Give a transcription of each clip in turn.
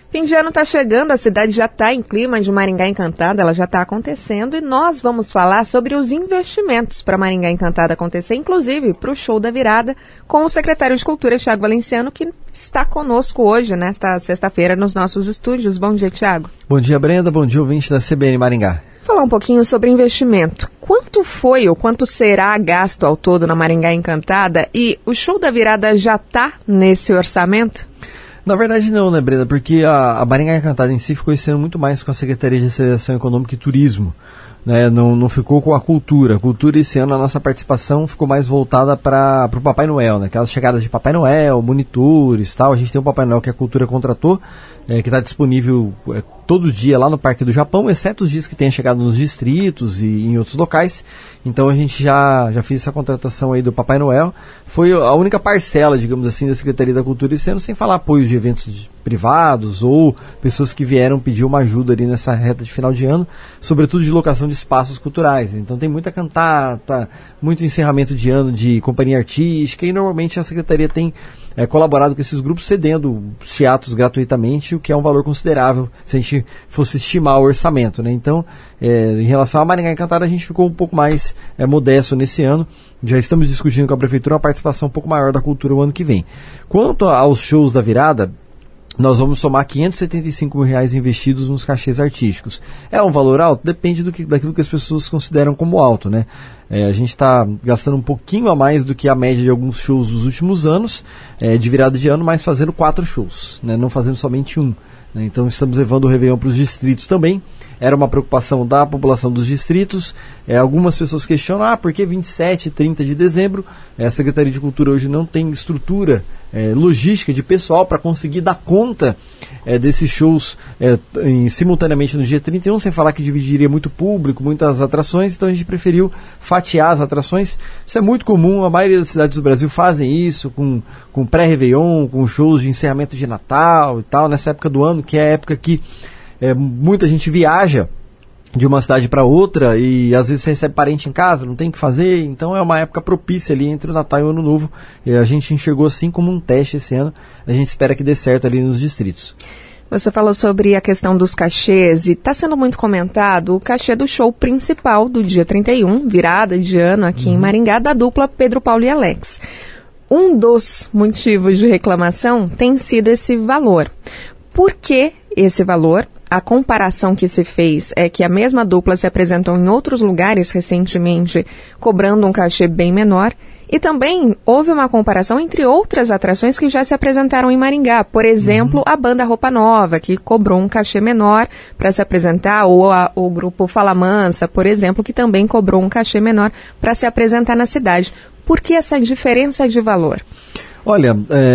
Fim de ano está chegando, a cidade já está em clima de Maringá Encantada, ela já está acontecendo e nós vamos falar sobre os investimentos para Maringá Encantada acontecer, inclusive para o show da virada, com o secretário de Cultura, Thiago Valenciano, que está conosco hoje, nesta sexta-feira, nos nossos estúdios. Bom dia, Thiago. Bom dia, Brenda. Bom dia, ouvinte da CBN Maringá. Falar um pouquinho sobre investimento. Quanto foi ou quanto será gasto ao todo na Maringá Encantada e o show da virada já está nesse orçamento? Na verdade não, né, Brenda? Porque a Maringá Encantada em si ficou esse ano muito mais com a Secretaria de Aceleração Econômica e Turismo, né? Não ficou com a cultura. A cultura esse ano, a nossa participação ficou mais voltada para o Papai Noel, né? Aquelas chegadas de Papai Noel, monitores e tal. A gente tem o Papai Noel que a cultura contratou, que está disponível todo dia lá no Parque do Japão, exceto os dias que tenha chegado nos distritos e em outros locais. Então a gente já fez essa contratação aí do Papai Noel. Foi a única parcela, digamos assim, da Secretaria da Cultura esse ano, sem falar apoios de eventos privados ou pessoas que vieram pedir uma ajuda ali nessa reta de final de ano, sobretudo de locação de espaços culturais. Então tem muita cantata, muito encerramento de ano de companhia artística e normalmente a Secretaria tem colaborado com esses grupos cedendo teatros gratuitamente, o que é um valor considerável se a gente fosse estimar o orçamento, né? Então, em relação à Maringá Encantada, a gente ficou um pouco mais modesto nesse ano. Já estamos discutindo com a Prefeitura uma participação um pouco maior da cultura o ano que vem. Quanto aos shows da virada, nós vamos somar R$575 mil investidos nos cachês artísticos. É um valor alto? Depende daquilo que as pessoas consideram como alto, né? A gente está gastando um pouquinho a mais do que a média de alguns shows dos últimos anos, de virada de ano, mas fazendo 4 shows, né? Não fazendo somente um. Né? Então estamos levando o Réveillon para os distritos também. Era uma preocupação da população dos distritos. Algumas pessoas questionam, por que 27 e 30 de dezembro? A Secretaria de Cultura hoje não tem estrutura logística de pessoal para conseguir dar conta desses shows simultaneamente no dia 31, sem falar que dividiria muito público, muitas atrações, então a gente preferiu fatiar as atrações. Isso é muito comum, a maioria das cidades do Brasil fazem isso, com pré-Réveillon, com shows de encerramento de Natal e tal, nessa época do ano, que é a época que muita gente viaja de uma cidade para outra e às vezes você recebe parente em casa, não tem o que fazer, então é uma época propícia ali entre o Natal e o Ano Novo. E a gente enxergou assim como um teste esse ano, a gente espera que dê certo ali nos distritos. Você falou sobre a questão dos cachês e está sendo muito comentado o cachê do show principal do dia 31, virada de ano aqui em Maringá, da dupla Pedro, Paulo e Alex. Um dos motivos de reclamação tem sido esse valor. Por que esse valor? A comparação que se fez é que a mesma dupla se apresentou em outros lugares recentemente, cobrando um cachê bem menor. E também houve uma comparação entre outras atrações que já se apresentaram em Maringá. Por exemplo, a banda Roupa Nova, que cobrou um cachê menor para se apresentar, ou o grupo Fala Mansa, por exemplo, que também cobrou um cachê menor para se apresentar na cidade. Por que essa diferença de valor? Olha,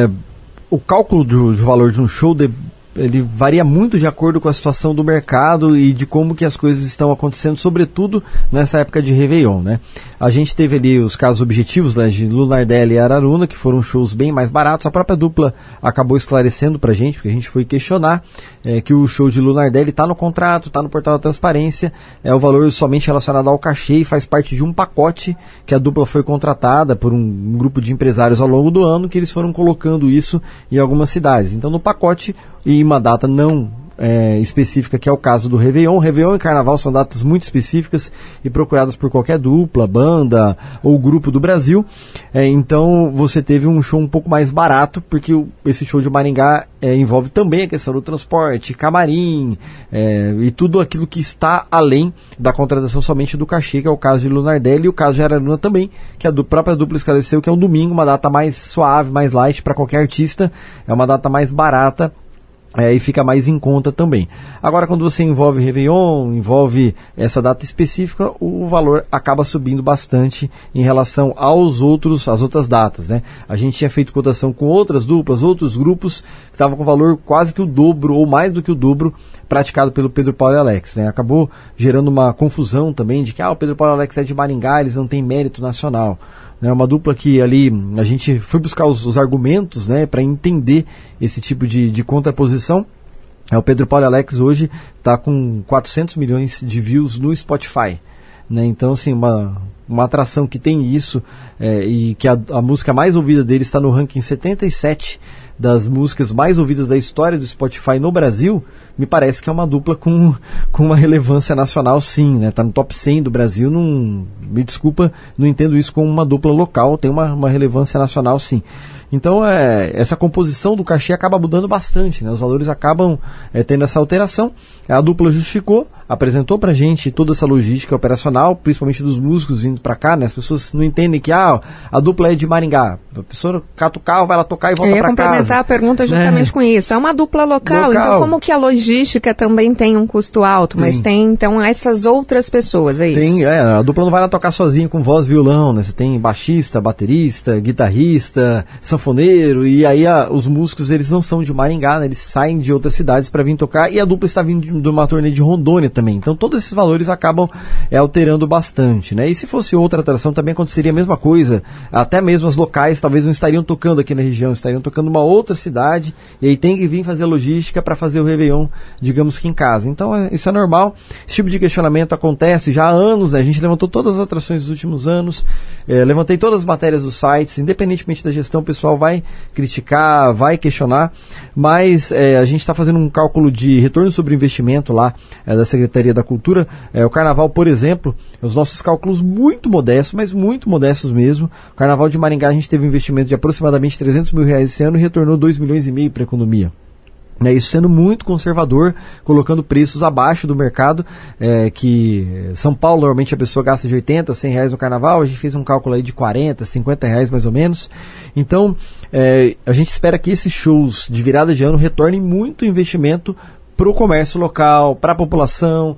o cálculo do valor de um show ele varia muito de acordo com a situação do mercado e de como que as coisas estão acontecendo, sobretudo nessa época de Réveillon, né? A gente teve ali os casos objetivos, né, de Lunardelli e Araruna, que foram shows bem mais baratos. A própria dupla acabou esclarecendo pra gente, porque a gente foi questionar que o show de Lunardelli está no contrato, está no portal da transparência, é o valor somente relacionado ao cachê e faz parte de um pacote que a dupla foi contratada por um grupo de empresários ao longo do ano, que eles foram colocando isso em algumas cidades. Então no pacote e uma data não específica, que é o caso do Réveillon. Réveillon e Carnaval são datas muito específicas e procuradas por qualquer dupla, banda ou grupo do Brasil. Então você teve um show um pouco mais barato, porque esse show de Maringá envolve também a questão do transporte, camarim e tudo aquilo que está além da contratação somente do cachê, que é o caso de Lunardelli e o caso de Araruna também, que a própria dupla esclareceu que é um domingo, uma data mais suave, mais light para qualquer artista, é uma data mais barata. E fica mais em conta também. Agora, quando você envolve Réveillon, envolve essa data específica, o valor acaba subindo bastante em relação às outras datas, né? A gente tinha feito cotação com outras duplas, outros grupos, que estavam com valor quase que o dobro, ou mais do que o dobro, praticado pelo Pedro, Paulo e Alex, né? Acabou gerando uma confusão também de que o Pedro, Paulo e Alex é de Maringá, eles não têm mérito nacional. É uma dupla que ali a gente foi buscar os argumentos, né, para entender esse tipo de contraposição. O Pedro, Paulo e Alex hoje está com 400 milhões de views no Spotify, né? Então, assim, uma atração que tem isso e que a música mais ouvida dele está no ranking 77 das músicas mais ouvidas da história do Spotify no Brasil, me parece que é uma dupla com uma relevância nacional, sim, né? Tá no top 100 do Brasil, me desculpa, não entendo isso como uma dupla local, tem uma relevância nacional, sim. Então, essa composição do cachê acaba mudando bastante, né? Os valores acabam tendo essa alteração. A dupla justificou, apresentou pra gente toda essa logística operacional, principalmente dos músicos vindo pra cá, né? As pessoas não entendem que a dupla é de Maringá. A pessoa cata o carro, vai lá tocar e volta pra casa. Eu ia complementar a pergunta justamente com isso. É uma dupla local, então como que a logística também tem um custo alto, mas tem, então, essas outras pessoas, é isso? Tem, a dupla não vai lá tocar sozinha com voz e violão, né? Você tem baixista, baterista, guitarrista, sanfoneiro, e aí os músicos, eles não são de Maringá, né? Eles saem de outras cidades para vir tocar, e a dupla está vindo de uma turnê de Rondônia também. Então todos esses valores acabam alterando bastante, né? E se fosse outra atração também aconteceria a mesma coisa, até mesmo as locais talvez não estariam tocando aqui na região, estariam tocando uma outra cidade, e aí tem que vir fazer logística para fazer o Réveillon, digamos que em casa. Então isso é normal, esse tipo de questionamento acontece já há anos, né? A gente levantou todas as atrações dos últimos anos, levantei todas as matérias dos sites, independentemente da gestão, o pessoal vai criticar, vai questionar, mas a gente está fazendo um cálculo de retorno sobre investimento lá da Secretaria da Cultura. O Carnaval, por exemplo, os nossos cálculos muito modestos, mas muito modestos mesmo. O Carnaval de Maringá, a gente teve um investimento de aproximadamente R$300 mil esse ano e retornou R$2,5 milhões para a economia. Isso sendo muito conservador, colocando preços abaixo do mercado, que São Paulo, normalmente a pessoa gasta de R$80, R$100 no carnaval, a gente fez um cálculo aí de R$40, R$50 mais ou menos. Então, a gente espera que esses shows de virada de ano retornem muito investimento para o comércio local, para a população,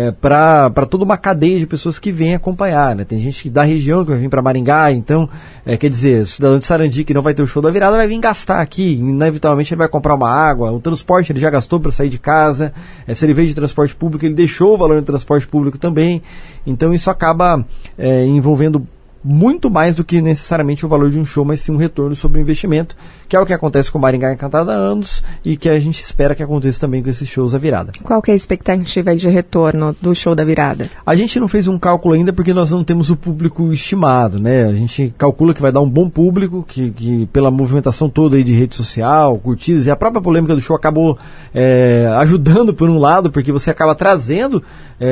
para toda uma cadeia de pessoas que vêm acompanhar, né? Tem gente da região que vai vir para Maringá, então, quer dizer, o cidadão de Sarandi que não vai ter o show da virada vai vir gastar aqui, inevitavelmente ele vai comprar uma água, o transporte ele já gastou para sair de casa, se ele veio de transporte público, ele deixou o valor no transporte público também, então isso acaba envolvendo muito mais do que necessariamente o valor de um show, mas sim um retorno sobre o investimento, que é o que acontece com o Maringá Encantada há anos e que a gente espera que aconteça também com esses shows da virada. Qual que é a expectativa de retorno do show da virada? A gente não fez um cálculo ainda porque nós não temos o público estimado, né? A gente calcula que vai dar um bom público, que pela movimentação toda aí de rede social, curtidas, e a própria polêmica do show acabou ajudando por um lado, porque você acaba trazendo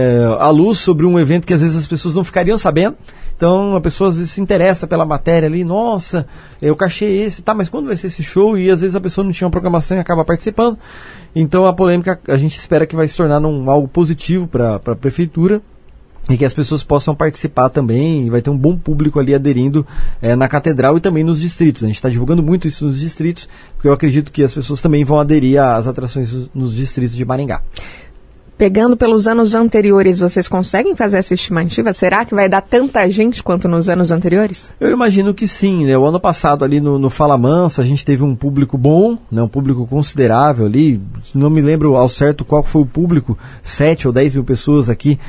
a luz sobre um evento que às vezes as pessoas não ficariam sabendo. Então a pessoa às vezes se interessa pela matéria ali, nossa, eu cachei esse, tá, mas quando vai ser esse show? E às vezes a pessoa não tinha uma programação e acaba participando. Então a polêmica a gente espera que vai se tornar algo positivo para a prefeitura e que as pessoas possam participar também, e vai ter um bom público ali aderindo na catedral e também nos distritos. A gente está divulgando muito isso nos distritos, porque eu acredito que as pessoas também vão aderir às atrações nos distritos de Maringá. Pegando pelos anos anteriores, vocês conseguem fazer essa estimativa? Será que vai dar tanta gente quanto nos anos anteriores? Eu imagino que sim, né? O ano passado ali no Fala Mansa, a gente teve um público bom, né? Um público considerável ali, não me lembro ao certo qual foi o público, 7 ou 10 mil pessoas aqui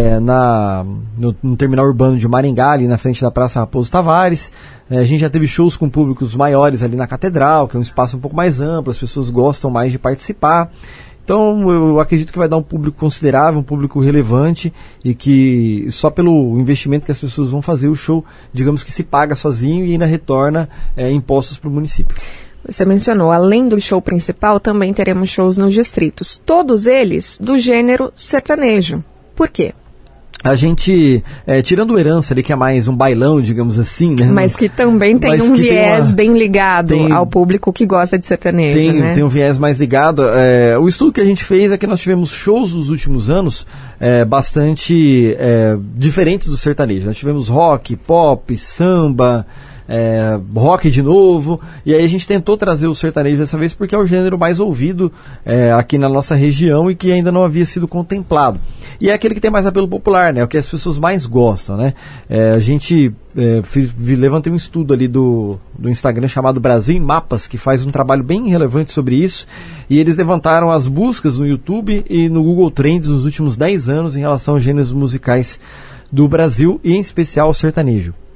no terminal urbano de Maringá, ali na frente da Praça Raposo Tavares. A gente já teve shows com públicos maiores ali na Catedral, que é um espaço um pouco mais amplo, as pessoas gostam mais de participar. Então eu acredito que vai dar um público considerável, um público relevante, e que só pelo investimento que as pessoas vão fazer, o show, digamos que se paga sozinho e ainda retorna impostos para o município. Você mencionou, além do show principal, também teremos shows nos distritos, todos eles do gênero sertanejo. Por quê? A gente, tirando o Herança ali, que é mais um bailão, digamos assim, né? Mas que também tem um viés bem ligado ao público que gosta de sertanejo, né? Tem um viés mais ligado. O estudo que a gente fez é que nós tivemos shows nos últimos anos bastante diferentes do sertanejo. Nós tivemos rock, pop, samba, rock de novo, e aí a gente tentou trazer o sertanejo dessa vez porque é o gênero mais ouvido aqui na nossa região e que ainda não havia sido contemplado. E é aquele que tem mais apelo popular, né? O que as pessoas mais gostam, né? A gente levantei um estudo ali do Instagram chamado Brasil em Mapas, que faz um trabalho bem relevante sobre isso, e eles levantaram as buscas no YouTube e no Google Trends nos últimos 10 anos em relação aos gêneros musicais do Brasil, e em especial o sertanejo.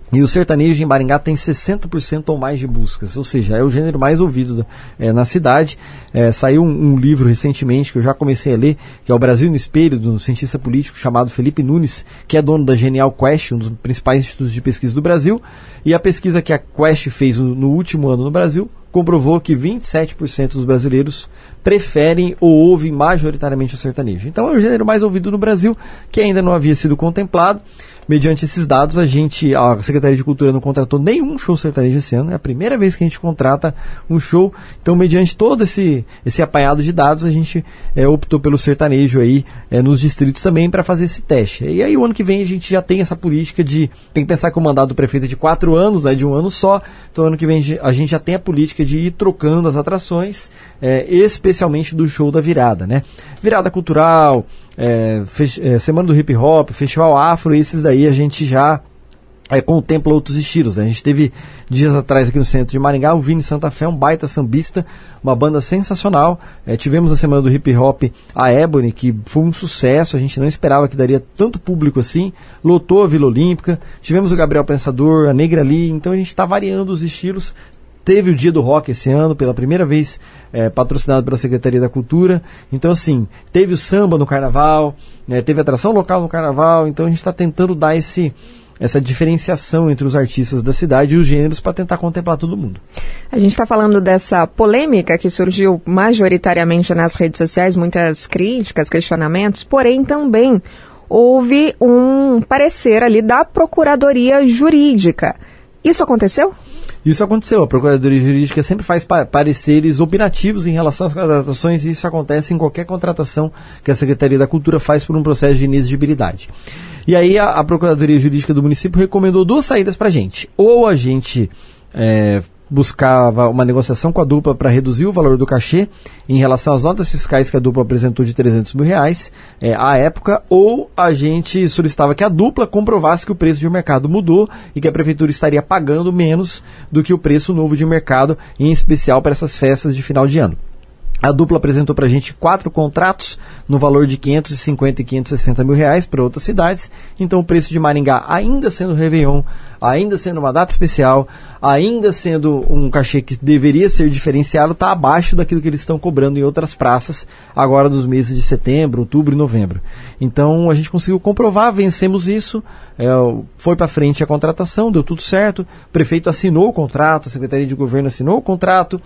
E o sertanejo em Maringá tem 60% ou mais de buscas, ou seja, é o gênero mais ouvido na cidade. Saiu um livro recentemente que eu já comecei a ler, que é O Brasil no Espelho, do cientista político chamado Felipe Nunes, que é dono da Genial Quest, um dos principais institutos de pesquisa do Brasil. E a pesquisa que a Quest fez no último ano no Brasil comprovou que 27% dos brasileiros preferem ou ouvem majoritariamente o sertanejo. Então é o gênero mais ouvido no Brasil, que ainda não havia sido contemplado. Mediante esses dados, a Secretaria de Cultura não contratou nenhum show sertanejo esse ano. É a primeira vez que a gente contrata um show. Então, mediante todo esse apanhado de dados, a gente optou pelo sertanejo aí nos distritos também para fazer esse teste. E aí, o ano que vem, a gente já tem essa política tem que pensar que o mandato do prefeito é de 4 anos, não é de um ano só. Então, ano que vem, a gente já tem a política de ir trocando as atrações, especialmente do show da virada, né? Virada cultural, Semana do Hip Hop, Festival Afro, esses daí a gente já contempla outros estilos, né? A gente teve dias atrás aqui no centro de Maringá o Vini Santa Fé, um baita sambista, uma banda sensacional. Tivemos a Semana do Hip Hop a Ebony, que foi um sucesso, a gente não esperava que daria tanto público assim, lotou a Vila Olímpica. Tivemos o Gabriel Pensador, a Negra Lee, então a gente está variando os estilos. Teve o Dia do Rock esse ano, pela primeira vez patrocinado pela Secretaria da Cultura. Então, assim, teve o samba no Carnaval, teve atração local no Carnaval. Então, a gente está tentando dar essa diferenciação entre os artistas da cidade e os gêneros para tentar contemplar todo mundo. A gente está falando dessa polêmica que surgiu majoritariamente nas redes sociais, muitas críticas, questionamentos, porém também houve um parecer ali da Procuradoria Jurídica. Isso aconteceu? Isso aconteceu. A Procuradoria Jurídica sempre faz pareceres opinativos em relação às contratações, e isso acontece em qualquer contratação que a Secretaria da Cultura faz por um processo de inexigibilidade. E aí a Procuradoria Jurídica do município recomendou 2 saídas para a gente. Ou a gente buscava uma negociação com a dupla para reduzir o valor do cachê em relação às notas fiscais que a dupla apresentou de R$300 mil à época, ou a gente solicitava que a dupla comprovasse que o preço de mercado mudou e que a prefeitura estaria pagando menos do que o preço novo de mercado, em especial para essas festas de final de ano. A dupla apresentou para a gente 4 contratos no valor de R$550 e R$560 mil para outras cidades. Então o preço de Maringá, ainda sendo Réveillon, ainda sendo uma data especial, ainda sendo um cachê que deveria ser diferenciado, está abaixo daquilo que eles estão cobrando em outras praças, agora dos meses de setembro, outubro e novembro. Então a gente conseguiu comprovar, vencemos isso, foi para frente a contratação, deu tudo certo, o prefeito assinou o contrato, a Secretaria de Governo assinou o contrato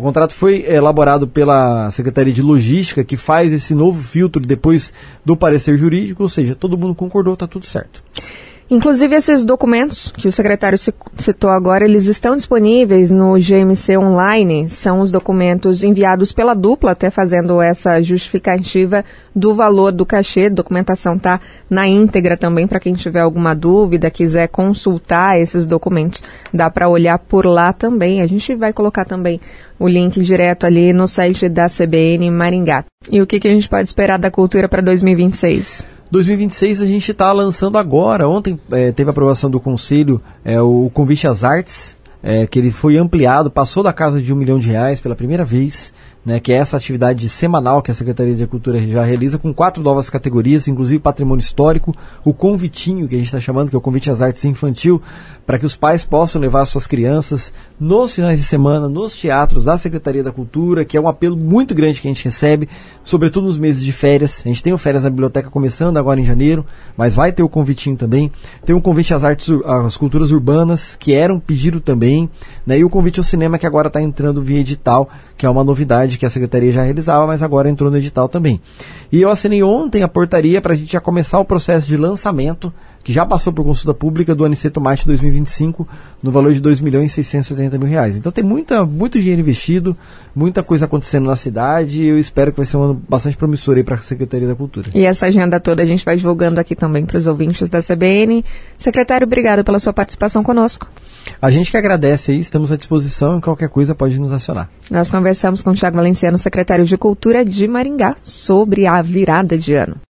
foi elaborado pela Secretaria de Logística, que faz esse novo filtro depois do parecer jurídico, ou seja, todo mundo concordou, está tudo certo. Inclusive, esses documentos que o secretário citou agora, eles estão disponíveis no GMC Online. São os documentos enviados pela dupla, até fazendo essa justificativa do valor do cachê. A documentação está na íntegra também, para quem tiver alguma dúvida, quiser consultar esses documentos, dá para olhar por lá também. A gente vai colocar também o link direto ali no site da CBN Maringá. E o que a gente pode esperar da cultura para 2026? 2026 a gente está lançando agora. Ontem teve a aprovação do Conselho o convite às artes, que ele foi ampliado, passou da casa de R$1 milhão pela primeira vez, né, que é essa atividade semanal que a Secretaria de Cultura já realiza, com 4 novas categorias, inclusive patrimônio histórico, o convitinho, que a gente está chamando, que é o convite às artes infantil, para que os pais possam levar suas crianças nos finais de semana, nos teatros da Secretaria da Cultura, que é um apelo muito grande que a gente recebe, sobretudo nos meses de férias. A gente tem o Férias na Biblioteca começando agora em janeiro, mas vai ter o convitinho também. Tem um convite às artes, às culturas urbanas, que era um pedido também, né, e o convite ao cinema, que agora está entrando via edital, que é uma novidade que a Secretaria já realizava, mas agora entrou no edital também. E eu assinei ontem a portaria para a gente já começar o processo de lançamento, que já passou por consulta pública, do Aniceto Mate 2025, no valor de R$2.670.000. Então tem muito dinheiro investido, muita coisa acontecendo na cidade, e eu espero que vai ser um ano bastante promissor aí para a Secretaria da Cultura. E essa agenda toda a gente vai divulgando aqui também para os ouvintes da CBN. Secretário, obrigado pela sua participação conosco. A gente que agradece aí, estamos à disposição, e qualquer coisa pode nos acionar. Nós conversamos com o Thiago Valenciano, secretário de Cultura de Maringá, sobre a virada de ano.